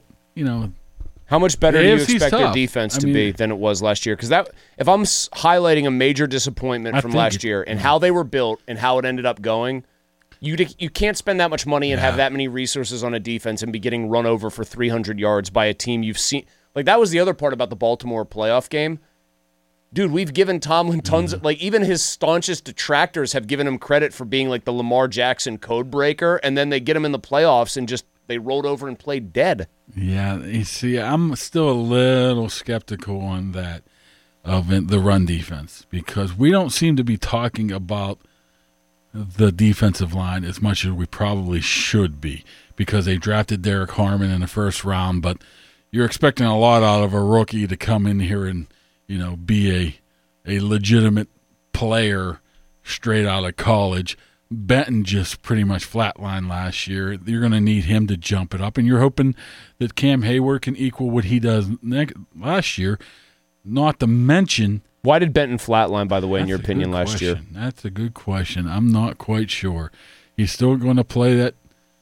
[SPEAKER 4] how much better do you expect
[SPEAKER 5] tough.
[SPEAKER 4] their defense to be than it was last year? Because if I'm highlighting a major disappointment from last year and how they were built and how it ended up going, you can't spend that much money and have that many resources on a defense and be getting run over for 300 yards by a team you've seen. Like, that was the other part about the Baltimore playoff game. Dude, we've given Tomlin tons of, even his staunchest detractors have given him credit for being like the Lamar Jackson code breaker, and then they get him in the playoffs and just they rolled over and played dead.
[SPEAKER 5] Yeah, you see, I'm still a little skeptical on that of the run defense because we don't seem to be talking about the defensive line as much as we probably should be because they drafted Derek Harmon in the first round, but you're expecting a lot out of a rookie to come in here and, be a legitimate player straight out of college. Benton just pretty much flatlined last year. You're going to need him to jump it up, and you're hoping that Cam Hayward can equal what he does last year, not to mention...
[SPEAKER 4] Why did Benton flatline, by the way, in your opinion, last year?
[SPEAKER 5] That's a good question. I'm not quite sure. He's still going to play that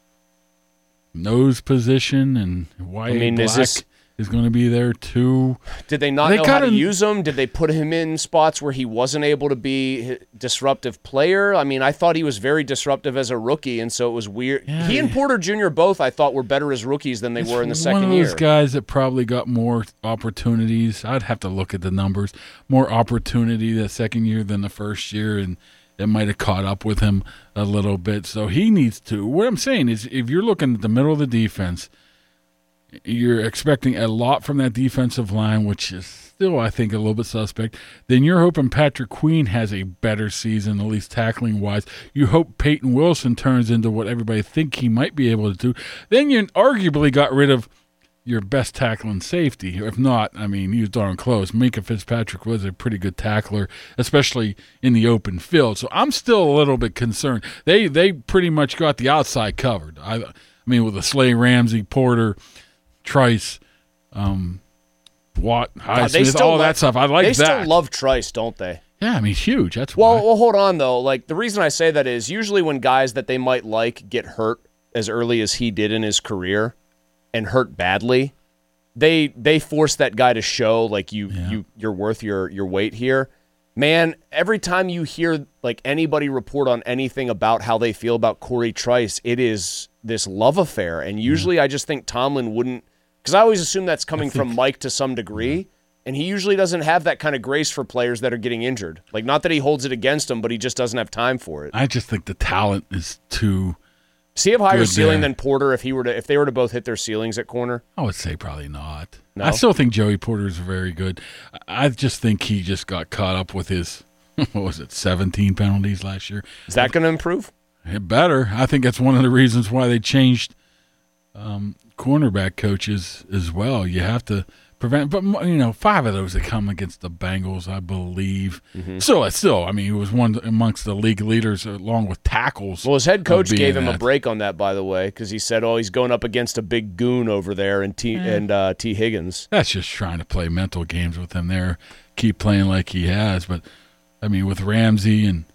[SPEAKER 5] nose position, and Wyatt Black is going to be there too.
[SPEAKER 4] Did they not know how to use him? Did they put him in spots where he wasn't able to be a disruptive player? I mean, I thought he was very disruptive as a rookie, and so it was weird. Yeah, he and Porter Jr. both, I thought, were better as rookies than they were in the second year.
[SPEAKER 5] One of those guys that probably got more opportunities. I'd have to look at the numbers. More opportunity the second year than the first year, and it might have caught up with him a little bit. So he needs to. What I'm saying is if you're looking at the middle of the defense, you're expecting a lot from that defensive line, which is still, I think, a little bit suspect. Then you're hoping Patrick Queen has a better season, at least tackling-wise. You hope Peyton Wilson turns into what everybody think he might be able to do. Then you arguably got rid of your best tackling safety. If not, I mean, he was darn close. Minkah Fitzpatrick was a pretty good tackler, especially in the open field. So I'm still a little bit concerned. They pretty much got the outside covered. I mean, with the Slay, Ramsey, Porter, Trice, Watt, Highsmith, all that stuff. I like that.
[SPEAKER 4] They still love Trice, don't they?
[SPEAKER 5] Yeah, I mean, he's huge. That's why.
[SPEAKER 4] Well, hold on, though. Like, the reason I say that is usually when guys that they might like get hurt as early as he did in his career and hurt badly, they force that guy to show, like, you're worth your weight here. Man, every time you hear, like, anybody report on anything about how they feel about Corey Trice, it is this love affair. And usually I just think Tomlin wouldn't, because I always assume that's coming from Mike to some degree, And he usually doesn't have that kind of grace for players that are getting injured. Like, not that he holds it against them, but he just doesn't have time for it.
[SPEAKER 5] I just think the talent is too.
[SPEAKER 4] Does he have higher
[SPEAKER 5] good
[SPEAKER 4] ceiling
[SPEAKER 5] there.
[SPEAKER 4] than Porter if they were to both hit their ceilings at corner?
[SPEAKER 5] I would say probably not.
[SPEAKER 4] No?
[SPEAKER 5] I still think Joey Porter is very good. I just think he just got caught up with his, 17 penalties last year.
[SPEAKER 4] Is that going to improve?
[SPEAKER 5] It better. I think that's one of the reasons why they changed cornerback coaches as well. You have to prevent, but 5 of those that come against the Bengals, I believe.
[SPEAKER 4] Mm-hmm.
[SPEAKER 5] So, he was one amongst the league leaders along with tackles.
[SPEAKER 4] Well, his head coach
[SPEAKER 5] of
[SPEAKER 4] gave
[SPEAKER 5] being
[SPEAKER 4] him a
[SPEAKER 5] that.
[SPEAKER 4] break on that, by the way, because he said, he's going up against a big goon over there and T Higgins.
[SPEAKER 5] That's just trying to play mental games with him there, keep playing like he has. But, with Ramsey and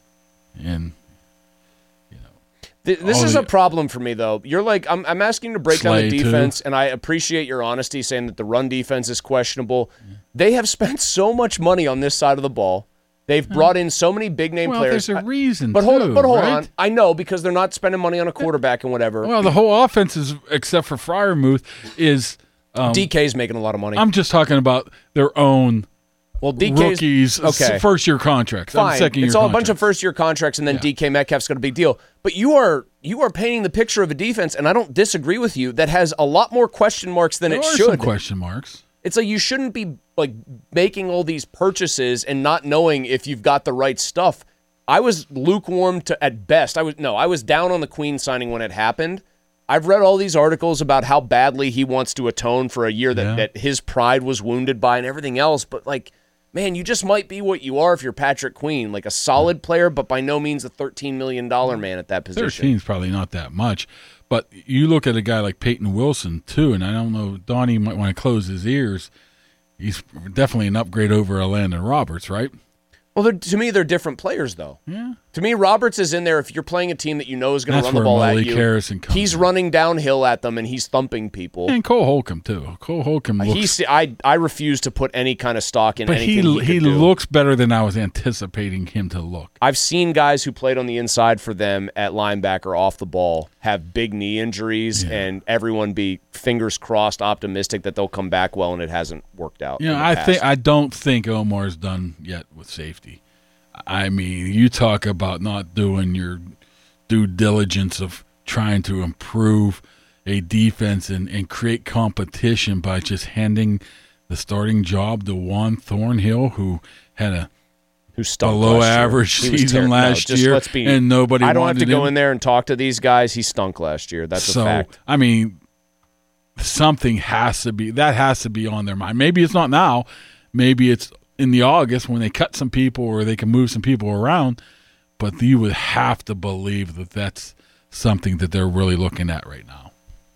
[SPEAKER 4] This is a problem for me, though. You're like, I'm asking you to break down the
[SPEAKER 5] Slay,
[SPEAKER 4] defense, and I appreciate your honesty saying that the run defense is questionable. They have spent so much money on this side of the ball. They've brought in so many big-name players.
[SPEAKER 5] There's a reason,
[SPEAKER 4] But hold
[SPEAKER 5] right?
[SPEAKER 4] on. I know, because they're not spending money on a quarterback and whatever.
[SPEAKER 5] Well, the whole offense is, except for Freiermuth, is
[SPEAKER 4] DK's making a lot of money.
[SPEAKER 5] I'm just talking about their own
[SPEAKER 4] Well, DK's
[SPEAKER 5] rookies,
[SPEAKER 4] okay.
[SPEAKER 5] First-year contracts.
[SPEAKER 4] Fine.
[SPEAKER 5] Second-year
[SPEAKER 4] It's all a bunch
[SPEAKER 5] contracts.
[SPEAKER 4] of first-year contracts, and then DK Metcalf's got a big deal. But you are painting the picture of a defense, and I don't disagree with you, that has a lot more question marks than
[SPEAKER 5] There
[SPEAKER 4] it
[SPEAKER 5] are
[SPEAKER 4] should.
[SPEAKER 5] some question marks.
[SPEAKER 4] It's like you shouldn't be like making all these purchases and not knowing if you've got the right stuff. I was lukewarm at best. I was down on the Queen signing when it happened. I've read all these articles about how badly he wants to atone for a year that his pride was wounded by and everything else. But man, you just might be what you are if you're Patrick Queen, like a solid player, but by no means a $13 million man at that position.
[SPEAKER 5] 13 is probably not that much. But you look at a guy like Peyton Wilson, too, and I don't know, Donnie might want to close his ears. He's definitely an upgrade over Landon Roberts, right?
[SPEAKER 4] Well, to me, they're different players, though.
[SPEAKER 5] Yeah.
[SPEAKER 4] To me, Roberts is in there if you're playing a team that you know is going to
[SPEAKER 5] That's
[SPEAKER 4] run the
[SPEAKER 5] where
[SPEAKER 4] ball at
[SPEAKER 5] Malik
[SPEAKER 4] you.
[SPEAKER 5] Harrison comes
[SPEAKER 4] He's
[SPEAKER 5] in.
[SPEAKER 4] running downhill at them, and he's thumping people.
[SPEAKER 5] And Cole Holcomb, too. Cole Holcomb looks...
[SPEAKER 4] I refuse to put any kind of stock in
[SPEAKER 5] But
[SPEAKER 4] anything
[SPEAKER 5] he
[SPEAKER 4] could do.
[SPEAKER 5] looks better than I was anticipating him to look.
[SPEAKER 4] I've seen guys who played on the inside for them at linebacker off the ball have big knee injuries, and everyone be fingers crossed optimistic that they'll come back well, and it hasn't worked out.
[SPEAKER 5] I don't think Omar's done yet with safety. I mean, you talk about not doing your due diligence of trying to improve a defense and create competition by just handing the starting job to Juan Thornhill, who had
[SPEAKER 4] who stunk
[SPEAKER 5] below
[SPEAKER 4] last year.
[SPEAKER 5] average
[SPEAKER 4] He was
[SPEAKER 5] season last year, and nobody
[SPEAKER 4] I don't have to
[SPEAKER 5] wanted
[SPEAKER 4] go
[SPEAKER 5] him.
[SPEAKER 4] in there and talk to these guys. He stunk last year. That's a fact.
[SPEAKER 5] I mean, something has to be on their mind. Maybe it's not now. Maybe it's in the August when they cut some people or they can move some people around. But you would have to believe that that's something that they're really looking at right now.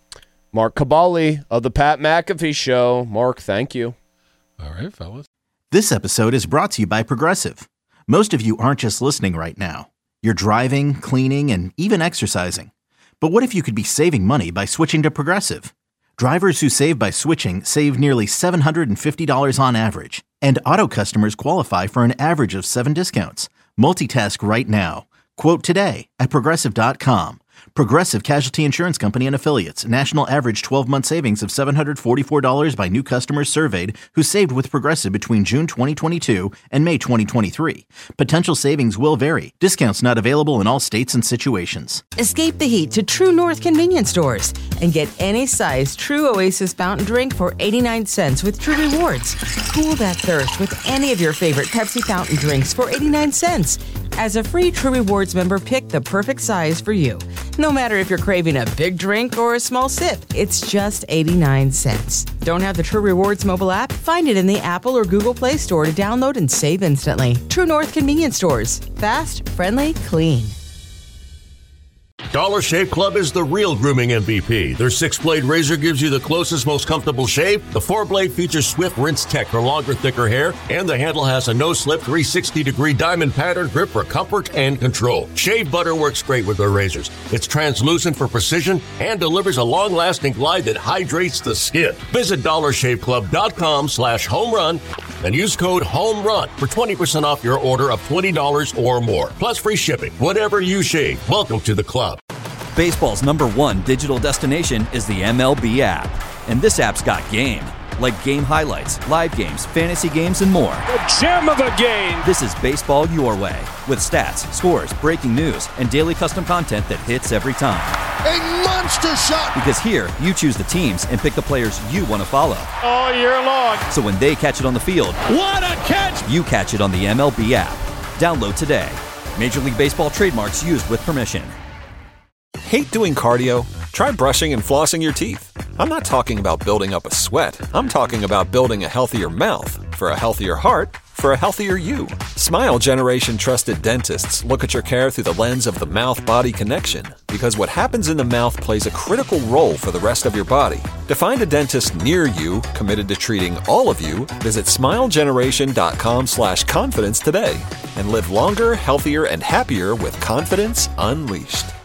[SPEAKER 4] Mark Cabali of the Pat McAfee Show. Mark, thank you.
[SPEAKER 5] All right, fellas.
[SPEAKER 1] This episode is brought to you by Progressive. Most of you aren't just listening right now. You're driving, cleaning, and even exercising. But what if you could be saving money by switching to Progressive? Drivers who save by switching save nearly $750 on average. And auto customers qualify for an average of 7 discounts. Multitask right now. Quote today at Progressive.com. Progressive Casualty Insurance Company and Affiliates. National average 12-month savings of $744 by new customers surveyed who saved with Progressive between June 2022 and May 2023. Potential savings will vary. Discounts not available in all states and situations.
[SPEAKER 2] Escape the heat to True North convenience stores and get any size True Oasis fountain drink for 89 cents with True Rewards. Cool that thirst with any of your favorite Pepsi fountain drinks for 89 cents. As a free True Rewards member, pick the perfect size for you. No matter if you're craving a big drink or a small sip, it's just 89 cents. Don't have the True Rewards mobile app? Find it in the Apple or Google Play Store to download and save instantly. True North convenience stores. Fast, friendly, clean.
[SPEAKER 3] Dollar Shave Club is the real grooming MVP. Their 6-blade razor gives you the closest, most comfortable shave. The 4-blade features Swift Rinse Tech for longer, thicker hair. And the handle has a no-slip 360-degree diamond pattern grip for comfort and control. Shave butter works great with their razors. It's translucent for precision and delivers a long-lasting glide that hydrates the skin. Visit DollarShaveClub.com/homerun and use code HOMERUN for 20% off your order of $20 or more. Plus free shipping. Whatever you shave, welcome to the club.
[SPEAKER 6] Baseball's #1 digital destination is the MLB app. And this app's got game. like game highlights, live games, fantasy games, and more.
[SPEAKER 8] The gem of a game!
[SPEAKER 6] This is baseball your way, with stats, scores, breaking news, and daily custom content that hits every time.
[SPEAKER 9] A monster shot!
[SPEAKER 6] Because here, you choose the teams and pick the players you want to follow.
[SPEAKER 8] All year long.
[SPEAKER 6] So when they catch it on the field,
[SPEAKER 8] what a catch!
[SPEAKER 6] You catch it on the MLB app. Download today. Major League Baseball trademarks used with permission.
[SPEAKER 7] Hate doing cardio? Try brushing and flossing your teeth. I'm not talking about building up a sweat. I'm talking about building a healthier mouth. For a healthier heart, for a healthier you. Smile Generation trusted dentists look at your care through the lens of the mouth-body connection, because what happens in the mouth plays a critical role for the rest of your body. To find a dentist near you committed to treating all of you, visit smilegeneration.com/confidence today and live longer, healthier, and happier with confidence unleashed.